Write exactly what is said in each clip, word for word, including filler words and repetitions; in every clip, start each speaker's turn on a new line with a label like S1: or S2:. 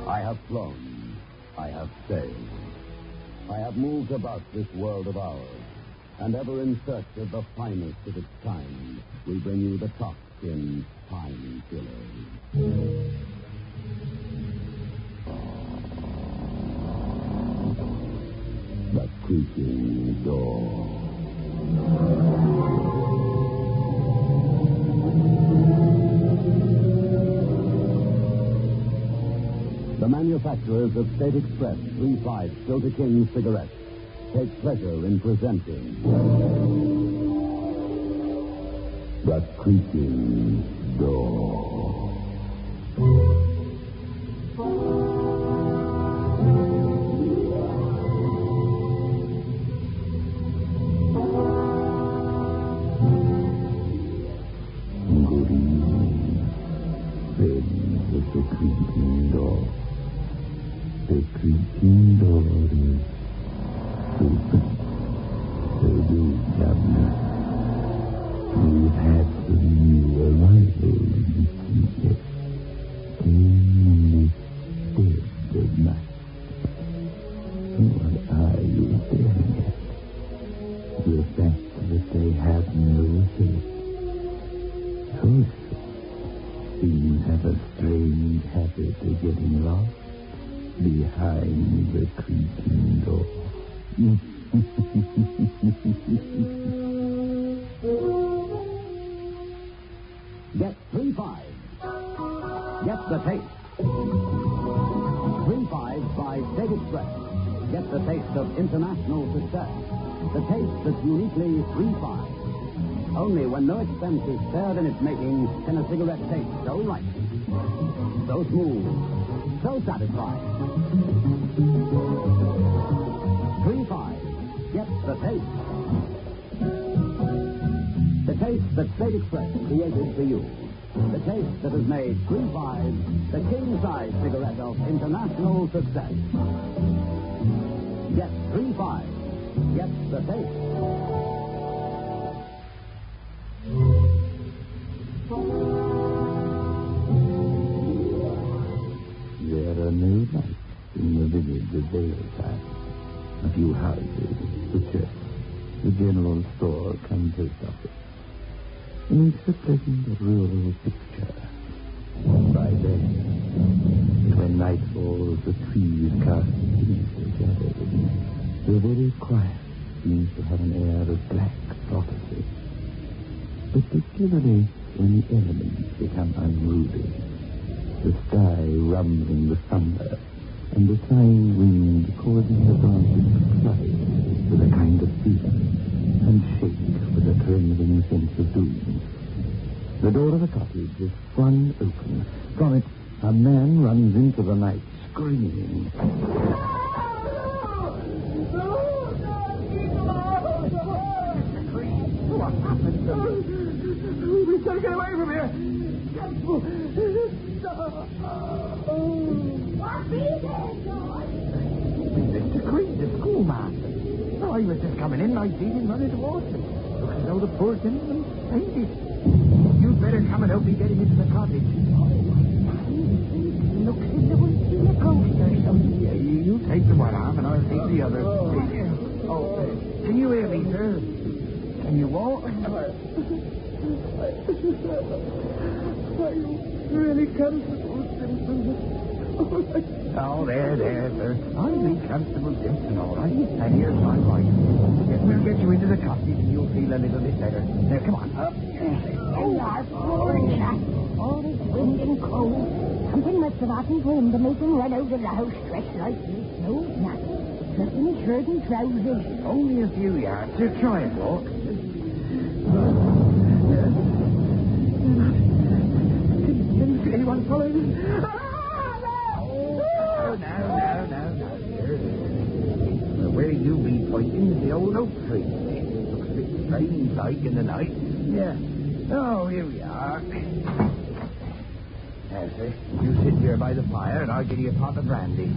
S1: I have flown. I have sailed. I have moved about this world of ours. And ever in search of the finest of its kind, we bring you the top in Time Killers. The creaking door. The manufacturers of State Express three five Filter King cigarettes take pleasure in presenting The Creaking Door. Good evening, friends of The Creaking Door. The Creaking Door is open. So do come. We've had some new arrivals this evening. In the dead of night. What are you staring at? The fact that they have no face. So, you have a strange habit of getting lost behind the creaking door. Get three five. Get the taste. Three five by State Express. Get the taste of international success. The taste that's uniquely three five. Only when no expense is spared in its making can a cigarette taste so right, so smooth, so satisfying. Three five. Get the taste. The taste that State Express created for you. The taste that has made three five the king-size cigarette of international success. Get three five. Get the taste. There are no lights in the village of Valeside. A few houses, the church, the general store, come post office. It makes a pleasant rural picture. By day, when night falls, the trees cast sinister shadows. The very quiet seems to have an air of black prophecy. Particularly when the elements become unruly. The sky rumbling with thunder, and the sighing wind causing the branches to flutter with a kind of fear, and shake with a trembling sense of doom. The door of the cottage is flung open. From it, a man runs into the night, screaming. What happened to me? We've got to get away from here. Mister Creed, the schoolmaster. Oh, he was just coming in. I seen him running towards him. Looks as though the poor gentleman fainted. You'd better come and help me get him into the cottage. Looks as though he's seen a ghost or something. Yeah, you, you take the one arm and I'll take the other. Oh, oh uh, can you hear me, sir? Can you walk? Are you really comfortable, Simpson? Oh, there, there, sir. I'll be Constable Simpson, all right. And here's my wife. Yes, we'll get you into the cottage and you'll feel a little bit better. Now, come on. Up.
S2: Oh, our poor chap. All this wind and cold. Something must have happened to him to make him run out of the house dressed like this. No, nothing. Just in his shirt and trousers.
S1: Only a few yards. So try and walk. Did anyone follow me? Oh, no, no, no, no, dear. Where you be pointing is the old oak tree. Looks a bit strange like in the night. Yeah. Oh, here we are. There, sir. You sit here by the fire and I'll give you a pot of brandy.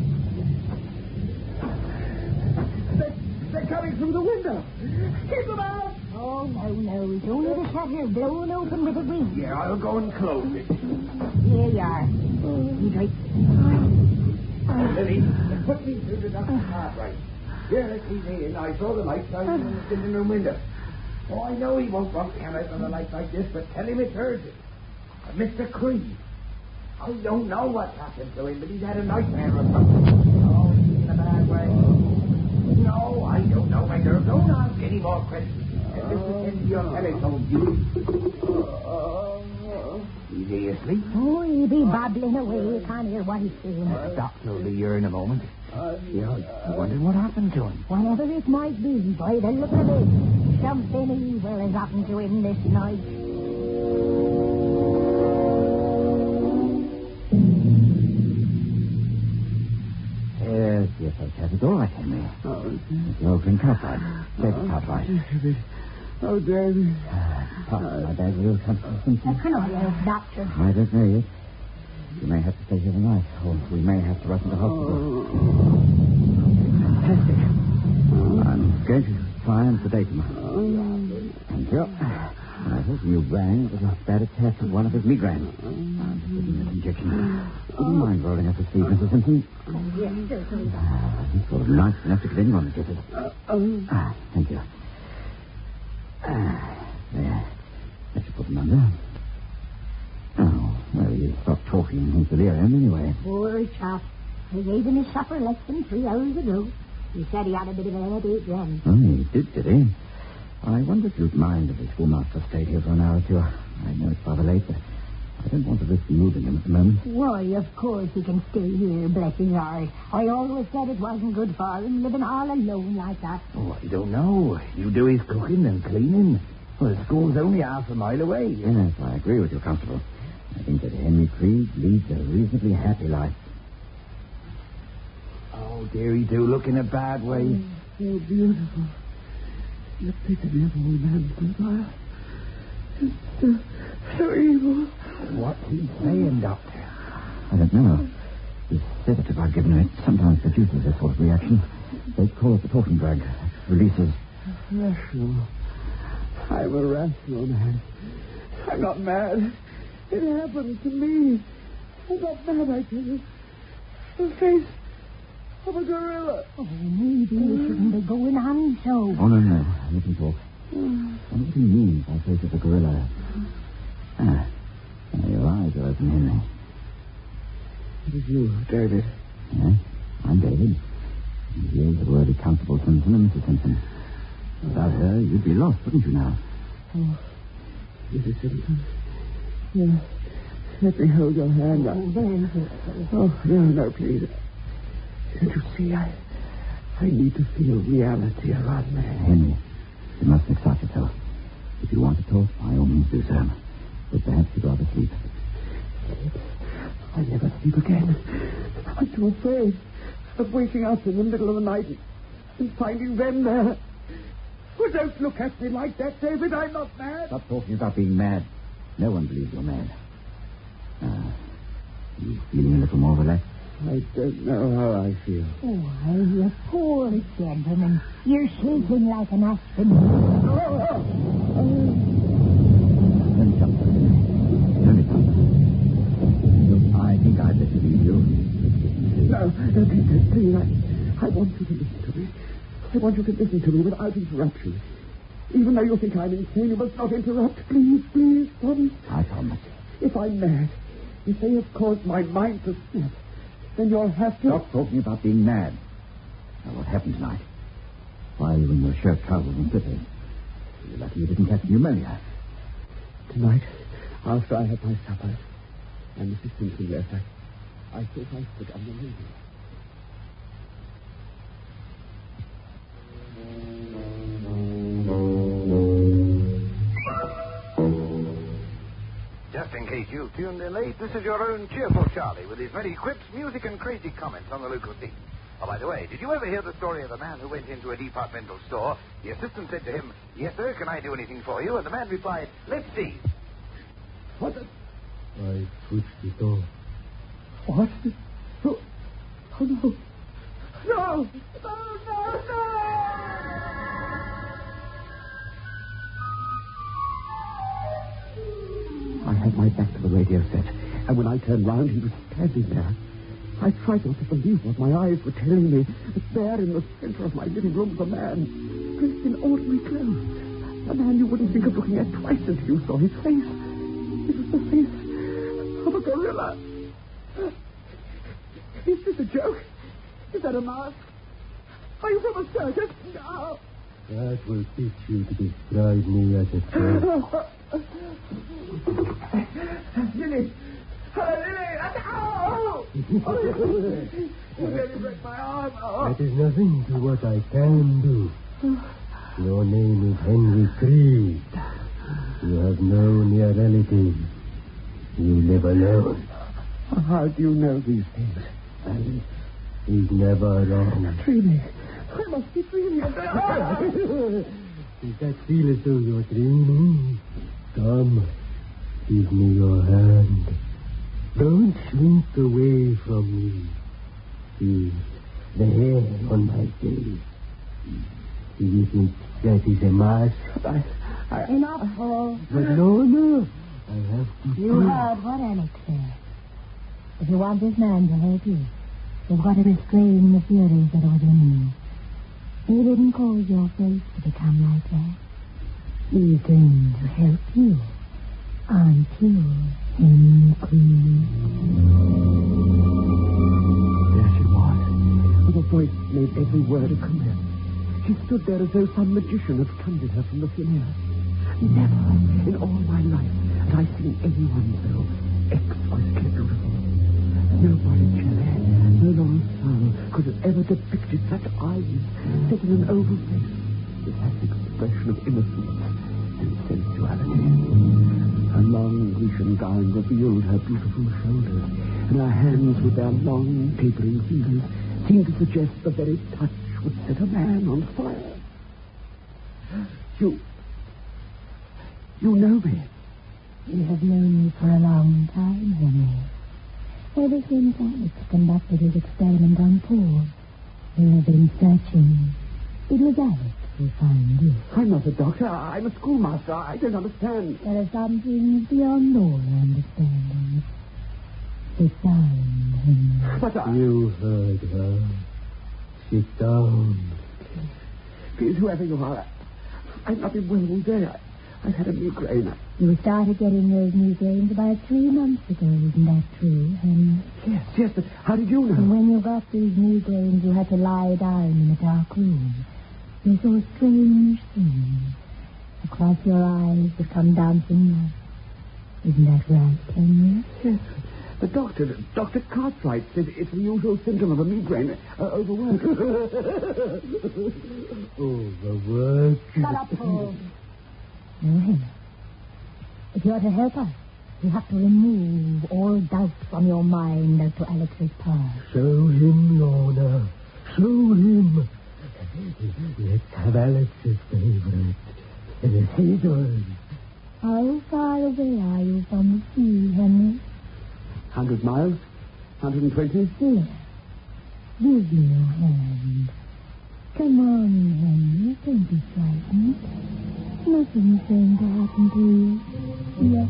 S1: They're, they're coming through the window. Keep them out!
S2: Oh, no, no. It's only the shutter blown open with a breeze.
S1: Yeah, I'll go and close it.
S2: Here you are. He's right.
S1: Lily, put me through the doctor's cart, right? Here, let's see me in. I saw the light shining in the sitting room window. Oh, I know he won't want to come out on a light like this, but tell him it's urgent. Uh, Mister Creed. I don't know what's happened to him, but he's had a nightmare or something. Oh, he's in a bad way. No, I don't know, my girl. Don't ask any more questions. And just attend to your telephone duty. Is he asleep?
S2: Oh, he'll be babbling away. You can't hear what he's saying.
S1: Uh, Doctor will be here in a moment. Yeah, I wondered what happened to him.
S2: Whatever it might be, by the look of it, something evil has happened to him this night.
S1: Yes, yes, I said it's all right, Henry. Oh, the old drink outside. Take the cart right.
S3: Oh, David.
S1: Uh, pardon my bad will, Constable Simpson.
S2: Uh, come on, you doctor.
S1: I don't know yet. You may have to stay here tonight, or we may have to rush into hospital.
S3: Oh.
S1: Fantastic. I'm going to try and sedate him. Thank you. I thought you rang. It was a bad attack of one of his migraines. I'm taking this injection. Would you mind rolling up his sleeve, Missus Simpson?
S2: Yes, certainly.
S1: Ah, he's sort of nice enough to get anyone to get it. Ah, thank you. Ah, there. That should put him under. Oh, well, he stopped talking in his delirium anyway.
S2: Poor chap. I gave him his supper less than three hours ago. He said he had a bit of a headache then.
S1: Oh, he did, did he? I wonder if you'd mind if the schoolmaster stayed here for an hour or two. I know it's rather late, but I don't want to risk moving him at the moment.
S2: Why, of course he can stay here, bless his heart. I always said it wasn't good for him, living all alone like that.
S1: Oh, I don't know. You do his cooking and cleaning. Well, the school's only half a mile away. Yes, I agree with you, Constable. I think that Henry Creed leads a reasonably happy life. Oh, dearie, do look in a bad way.
S3: Oh, so beautiful. You pity me of all men, goodbye. It's so, so evil.
S1: What's he saying, Doctor? I don't know. The sedative I've given him, it sometimes produces this sort of reaction. They call it the talking drug. It releases...
S3: Rational. I'm a rational man. I'm not mad. It happened to me. I'm not mad, I tell you. The face of a gorilla.
S2: Oh, maybe you shouldn't be going on so.
S1: Oh, no, no. Let him talk. I wonder what he means by face of a gorilla. Ah, now your eyes are open, Henry.
S3: It is you, David.
S1: Yes, I'm David. And here's the worthy Constable Simpson and Missus Simpson. Without her, you'd be lost, wouldn't you now?
S3: Oh, Missus Simpson. Yeah. Let me hold your hand.
S2: Oh, very good.
S3: Oh, no, no, please. Don't you see, I, I need to feel reality around me.
S1: Henry, you mustn't excite yourself. If you want to talk, by all means do so. But perhaps you'd rather sleep.
S3: Sleep? I never sleep again. I'm too afraid of waking up in the middle of the night and finding them there. Well, don't look at me like that, David. I'm not mad.
S1: Stop talking about being mad. No one believes you're mad. Ah, you feeling a little more relaxed?
S3: I don't know how I feel.
S2: Why, you poor gentleman. You're shaking like an aspen.
S3: Oh, oh, oh.
S1: Only something. Only something. Look, I think I'd better leave you.
S3: No, no, please, please. I, I want you to listen to me. I want you to listen to me without interruption. Even though you think I'm insane, you must not interrupt. Please, please, promise.
S1: I promise.
S3: If I'm mad, if they have caused my mind to snap, then you'll have to...
S1: Stop talking about being mad. Now, what happened tonight? Why are you in your shirt, trousers, and slippers? You're lucky you didn't catch pneumonia.
S3: Tonight, after I had my supper, and Missus Simpson left, I, I thought I stood on the railing.
S4: Just in case you've tuned in late, this is your own cheerful Charlie with his many quips, music, and crazy comments on the local scene. Oh, by the way, did you ever hear the story of the man who went into a departmental store? The assistant said to him, "Yes, sir, can I do anything for you?" And the man replied, "Let's see."
S3: What the...
S5: I switched it off.
S3: What? Oh, oh no. No! No, no, no! I had my back to the radio set, and when I turned round, he was standing there. I tried not to believe what my eyes were telling me. But there in the center of my living room was a man, dressed in ordinary clothes. A man you wouldn't think of looking at twice until you saw his face. It was the face of a gorilla. Is this a joke? Is that a mask? Are you from a circus? No.
S5: That will teach you to describe me as a joke.
S3: Lily! Oh, Lily! Ow! Oh, you nearly broke my arm. Oh.
S5: That is nothing to what I can do. Your name is Henry Creed. You have no near relatives. You live alone.
S3: How do you know these things?
S5: And he's never wrong.
S3: Dreaming. I must be dreaming.
S5: Does that feel as though you're dreaming? Come, give me your hand. Don't shrink away from me. See, the hair on my face. Do you think that is a mask?
S3: I, I,
S2: Enough, Paul.
S5: But no, no. I have to
S2: You
S5: prove-
S2: heard what Alex said. If you want this man to help you, you've got to restrain the furies that are within you. He didn't cause your face to become like that. He's going to help you until Henry Creed.
S3: There she was, with a voice that made every word a command. She stood there as though some magician had summoned her from the thin air. Never in all my life had I seen anyone so exquisitely beautiful. No Botticelli, no Laurencin could have ever depicted such eyes set in an oval face with that expression of innocence and sensuality. Her long Grecian gown revealed her beautiful shoulders, and her hands with their long tapering fingers seemed to suggest the very touch would set a man on fire. You... You know me.
S2: You have known me for a long time, Henry. Ever since Alex conducted his experiment on Paul, you have been searching. It was Alex who found you.
S3: I'm not a doctor. I'm a schoolmaster. I don't understand.
S2: There are some things beyond all understanding. Sit down, Henry.
S3: But I...
S5: You heard her. Sit down.
S3: Please, whoever you are, I've not been well all day. I, I've had a migraine.
S2: You started getting those migraines about three months ago, isn't that true, Henry?
S3: Yes, yes, but how did you know?
S2: And when you got these migraines, you had to lie down in a dark room. You saw strange things. Across your eyes would come dancing lights. Isn't that right, Henry?
S3: Yes. The doctor, Doctor Cartwright, said it's the usual symptom of a migraine. Uh, overwork.
S5: Overwork.
S2: Shut up, Paul. No, Henry. If you're to help us, you have to remove all doubt from your mind as to Alex's power.
S5: Show him, Lorna. Show him. Let's have Alex's favorite. Theodore.
S2: How far away are you from the sea, Henry?
S3: Hundred miles? Hundred and twenty?
S2: Here. Give me your hand. Come on, Henry. Don't be frightened. Nothing's going to happen to you. Yes.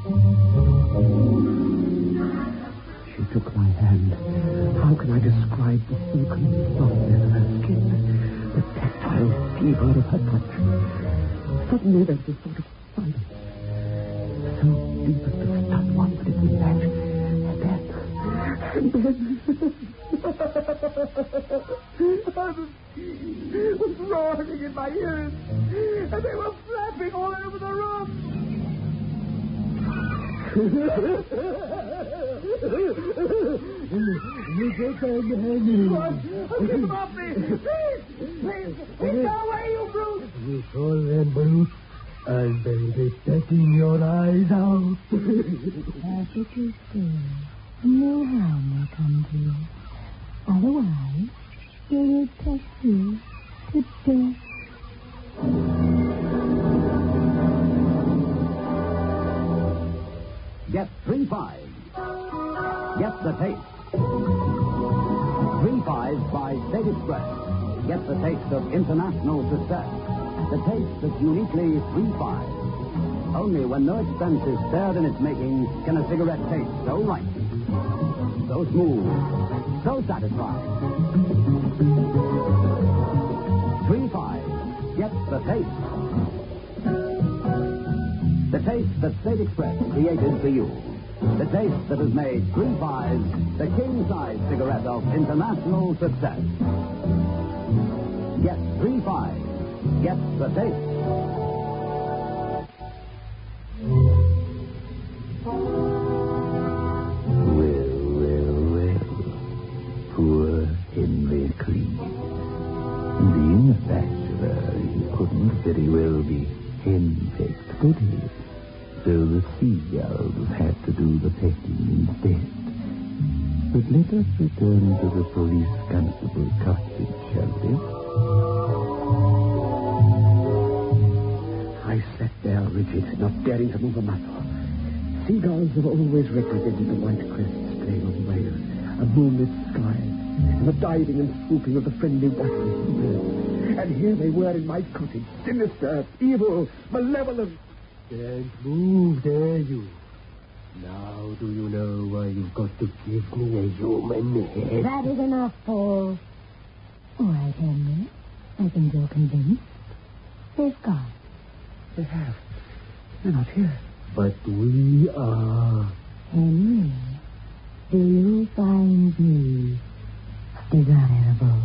S3: She took my hand. How can I describe the silken softness of her skin, the tactile fever of her touch? Suddenly there was a sort of silence, so deep as to stun one with its match. And then, and then, the sea was roaring in my ears, and they were flapping all over the room.
S5: You get them, Henry.
S3: What? Oh, keep them off me! Please! Please! Please go away, you brute!
S5: You call them brutes, and they'll be setting your eyes out.
S2: Perfectly still. No harm will come to you. Otherwise, they will test you to death.
S6: Get three fives. Get the taste. Three fives by State Express. Get the taste of international success. The taste that's uniquely three fives. Only when no expense is spared in its making can a cigarette taste so right, so smooth, so satisfied. three five. Get the taste. The taste that State Express created for you. The taste that has made three five the king-size cigarette of international success. Get three five. Get the taste.
S1: Well, well, well. Poor Henry Cleese. Being a bachelor, he couldn't very well be henpecked, could he? So the seagulls had to do the pecking instead. But let us return to the police constable cottage, shall we?
S3: I sat there rigid, not daring to move a muscle. Seagulls have always represented the white crests playing on waves, a moonlit sky, and the diving and swooping of the friendly wasps. And here they were in my cottage, sinister, evil, malevolent.
S5: Can't move, dare you? Now do you know why you've got to give me a human head?
S2: That is enough, Paul. All right, Henry. I think you're convinced. They've gone.
S3: They have. They're not here.
S5: But we are.
S2: Henry, do you find me desirable?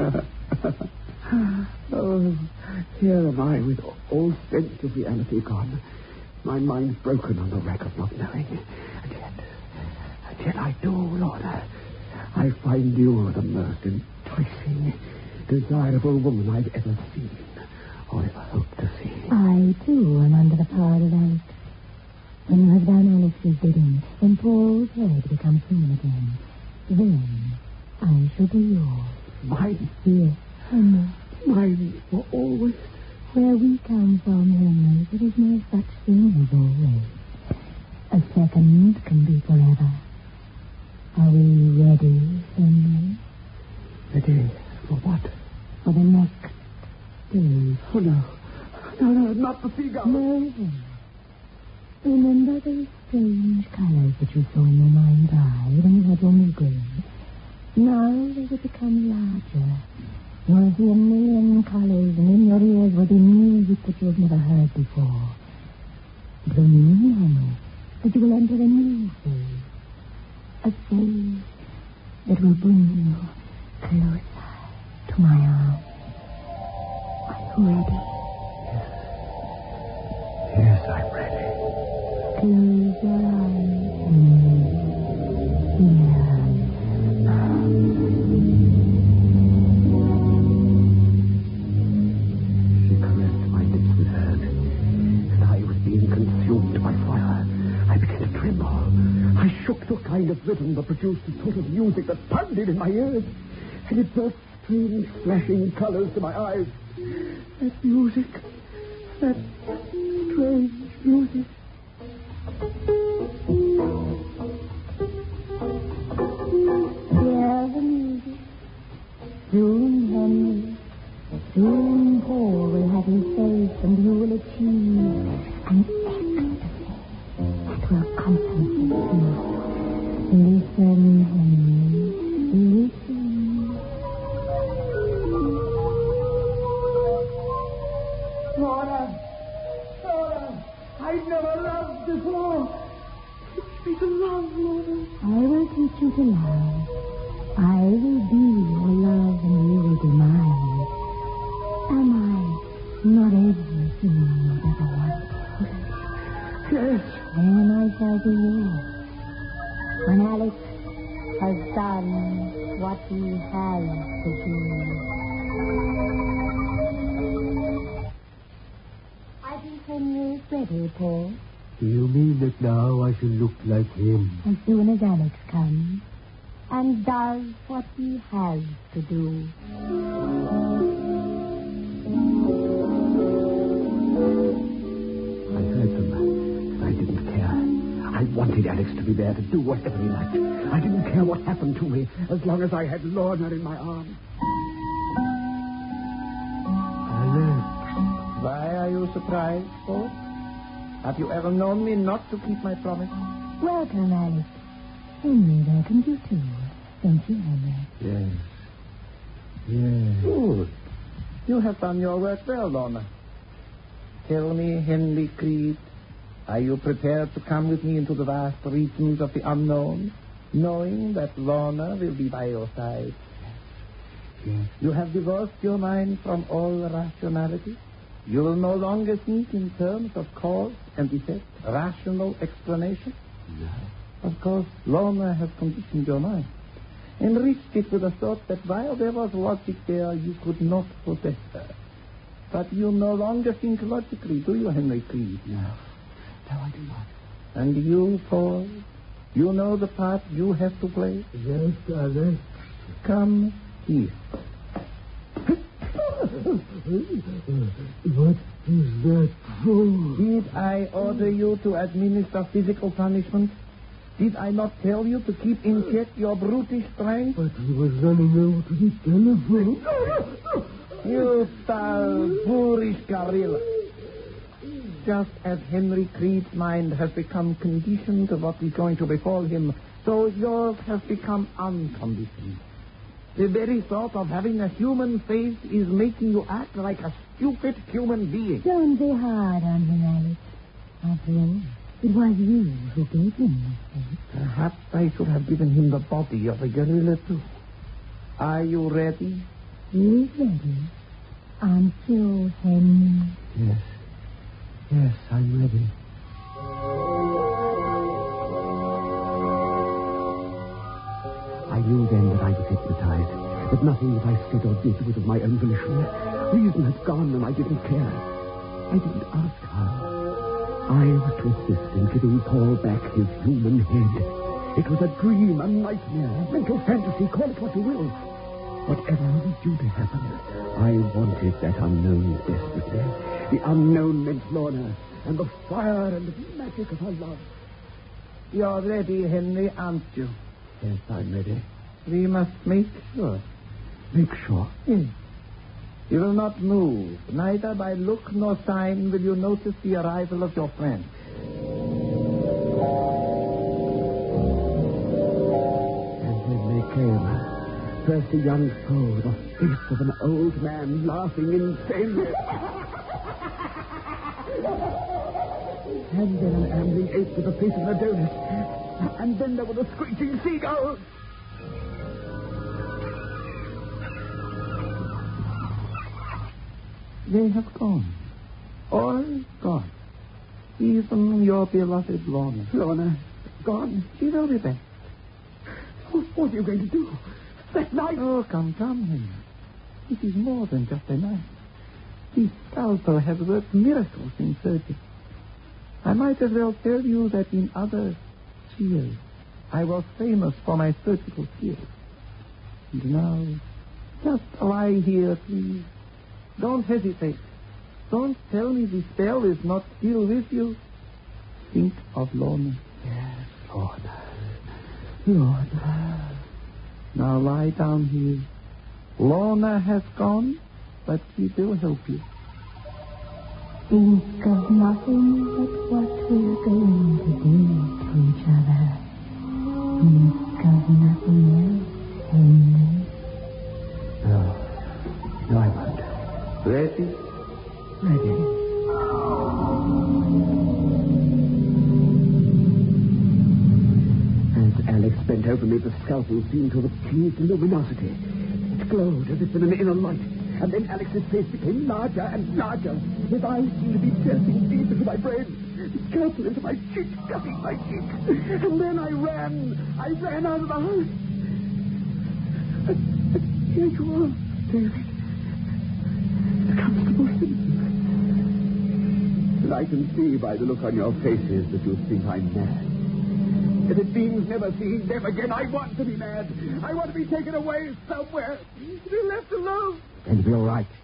S3: Oh, here am I with all sense of reality gone. My mind's broken on the rack of not knowing. And yet, and yet I do, Lorna. I find you the most enticing, desirable woman I've ever seen, or ever hoped to see.
S2: I, too, am under the power of Alex. When you have done Alex's bidding, when Paul's head becomes human again, then I shall be yours.
S3: Mine?
S2: Yes, Henry.
S3: Mine for always.
S2: Where we come from, Henry, there is no such thing as always. A second can be forever. Are we ready, Henry?
S3: Ready for what?
S2: For the next stage.
S3: Oh, no. No, no, not the seagull.
S2: No, Henry. Remember those strange colors that you saw in your mind's eye when you had your migraine? Now they will become larger. You'll see a million colors, and in your ears will be music that you have never heard before. It will mean, Henry, that you will enter a new phase. A phase that will bring you closer to my arms. Are you ready?
S3: Yes, I'm ready.
S2: Close your eyes, Henry. Here.
S3: Kind of rhythm that produced a sort of music that pounded in my ears, and it brought strange flashing colors to my eyes. That music, that strange music.
S2: Hear the music. Soon, Henry. Soon Paul will have his face, and you will achieve an ecstasy that will compensate you. Listen, Henry. Listen.
S3: Laura! Laura! I never loved before. Teach me to love, Laura.
S2: I will teach you to love. I will be your love, and you will be mine. Am I not everything you ever wanted?
S3: Yes.
S2: Then I shall be yours. When Alex has done what he has to do. I think Henry is ready, Paul.
S5: Do you mean that now I shall look like him?
S2: As soon as Alex comes and does what he has to do.
S3: I heard them. I didn't care. I wanted Alex to be there to do whatever he liked. I didn't care what happened to me as long as I had Lorna in my arms.
S5: Alex.
S7: Why are you surprised, Paul? Have you ever known me not to keep my promise?
S2: Welcome, Alex. Henry welcomes you too. Thank you, Henry.
S1: Yes. Yes.
S7: Good. You have done your work well, Lorna. Tell me, Henry Creed, are you prepared to come with me into the vast regions of the unknown, knowing that Lorna will be by your side?
S1: Yes.
S7: You have divorced your mind from all rationality. You will no longer think in terms of cause and effect, rational explanation.
S1: No.
S7: Of course, Lorna has conditioned your mind, enriched it with a thought that while there was logic there, you could not possess her. But you no longer think logically, do you, Henry Creed?
S1: No. No, I do not.
S7: And you, Paul, you know the part you have to play?
S5: Yes, Alex.
S7: Come here.
S5: What is that for?
S7: Did I order you to administer physical punishment? Did I not tell you to keep in check your brutish strength?
S5: But he was running over to the telephone.
S7: You foul, boorish gorilla. Just as Henry Creed's mind has become conditioned to what is going to befall him, so yours has become unconditioned. The very thought of having a human face is making you act like a stupid human being.
S2: Don't be hard on him, Alex. After all, it was you who gave him this face.
S7: Perhaps I should have given him the body of a gorilla, too. Are you ready?
S2: He's ready. Aren't you, Henry?
S1: Yes. Yes, I'm ready. I knew then that I was hypnotized, but nothing that I said or did was of my own volition. Reason had gone, and I didn't care. I didn't ask how. I was to assist in giving Paul back his human head. It was a dream, a nightmare, a mental fantasy, call it what you will. Whatever was due to happen, I wanted that unknown desperately. The unknown meant Lorna, and the fire and the magic of her love.
S7: You're ready, Henry, aren't you?
S1: Yes, I'm ready.
S7: We must make sure.
S1: Make sure.
S7: Yes. You will not move. Neither by look nor sign will you notice the arrival of your friend.
S1: And when they came, first a young soul, the face of an old man laughing insanely. And then an ambling ape with the face of an Adonis. And then there was a screeching seagull.
S7: They have gone. All gone. Even your beloved Lorna.
S1: Lorna, gone.
S7: She will be back.
S1: What are you going to do? That knife?
S7: Oh, come, come, Henry. It is more than just a knife. This scalpel has worked miracles in surgery. I might as well tell you that in other spheres I was famous for my surgical skill. And now, just lie here, please. Don't hesitate. Don't tell me the spell is not still with you. Think of Lorna.
S1: Yes, Lorna. Lorna.
S7: Now lie down here. Lorna has gone, but she will help you.
S2: Think of nothing but what we're going to do to each other. Think of nothing else, Henry.
S1: No. No, I won't.
S7: Ready?
S1: Ready. As Alex bent over me, the scalpel seemed to have achieved luminosity. It glowed as if in an inner light. And then Alex's face became larger and larger. His eyes seemed to be piercing deep into my brain. The scalpel into my cheek, cutting my cheek. And then I ran. I ran out of the house. And, and here you are, David. The Constable Simpson. And I can see by the look on your faces that you think I'm mad. If it means never seeing them again, I want to be mad. I want to be taken away somewhere. To be left alone. And to be all right.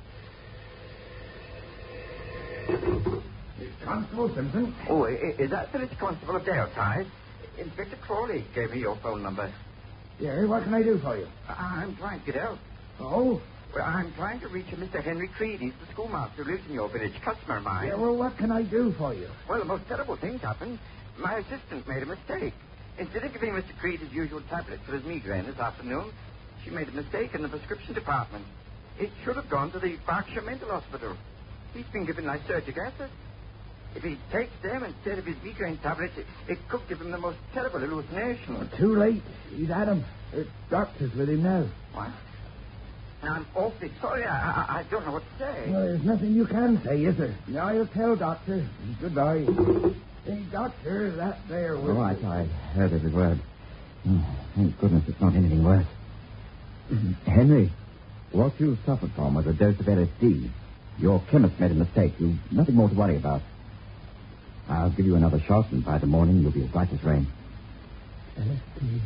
S4: Constable Simpson? Oh, is that the Constable of Daleside? Inspector Crawley gave me your phone number.
S7: Yeah, what can I do for you?
S4: I'm trying to get out.
S7: Oh?
S4: Well, I'm trying to reach a Mister Henry Creed. He's the schoolmaster who lives in your village, customer of mine.
S7: Yeah, well, what can I do for you?
S4: Well, the most terrible thing's happened. My assistant made a mistake. Instead of giving Mister Creed his usual tablet for his migraine this afternoon, she made a mistake in the prescription department. It should have gone to the Berkshire Mental Hospital. He's been given lysergic acid. If he takes them instead of his migraine tablets, it, it could give him the most terrible hallucination.
S1: Oh, too late. He's had him. The doctor's with him now.
S4: What? I'm awfully sorry. I, I, I don't know what to say.
S1: Well, there's nothing you can say, is there? I'll tell Doctor. Goodbye. Hey, Doctor, that there was...
S6: All right, I heard every word. Oh, thank goodness it's not anything worse. Henry, what you suffered from was a dose of L S D. Your chemist made a mistake. You've nothing more to worry about. I'll give you another shot, and by the morning you'll be as bright as rain.
S5: L S D.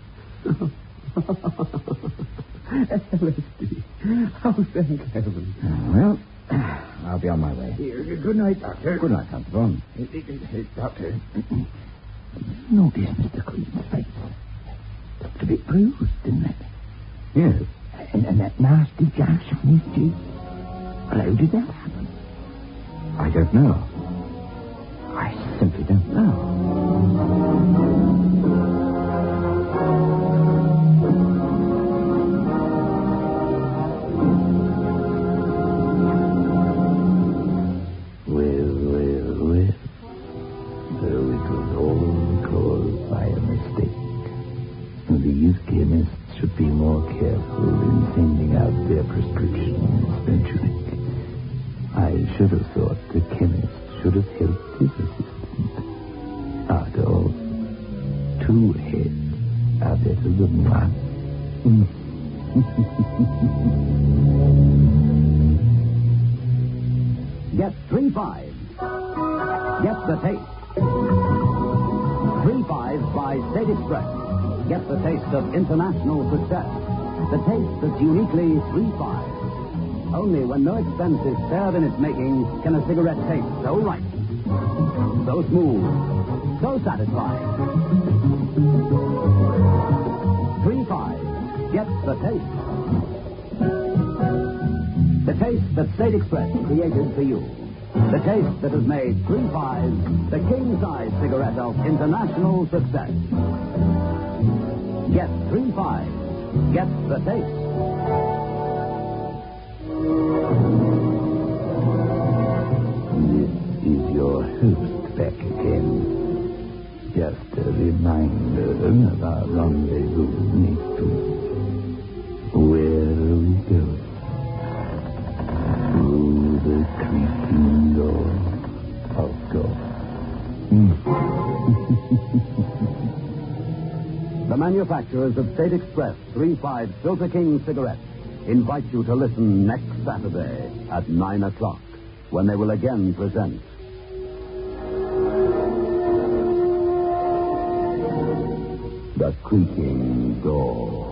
S5: L S D. Oh, thank heaven.
S6: Uh, well, I'll be on my way.
S1: Here, good night, Doctor.
S6: Good night, Constable.
S1: Hey, hey, hey, Doctor. Notice Mister Creed's face. Looked a bit bruised, didn't it?
S6: Yes.
S1: And, and that nasty gash on his cheek. Well, how did that happen?
S6: I don't know. I simply don't know.
S1: Well, well, well. So it was all caused by a mistake. These chemists should be more careful in sending out their prescriptions, don't you think? I should have thought the chemist should have helped his assistant. After all, two heads are better than one.
S6: Get three fives. Get the taste. Three fives by State Express. Get the taste of international success. The taste that's uniquely three fives. Only when no expense is spared in its making can a cigarette taste so right, so smooth, so satisfying. Three fives. Get the taste. The taste that State Express created for you. The taste that has made three fives the king-size cigarette of international success. Get three fives. Get the taste.
S1: This is your host back again. Just a reminder of our rendezvous next week. Where we go? Through the creaking door of God.
S6: The manufacturers of State Express three five Filter King cigarettes invite you to listen next Saturday at nine o'clock when they will again present The Creaking Door.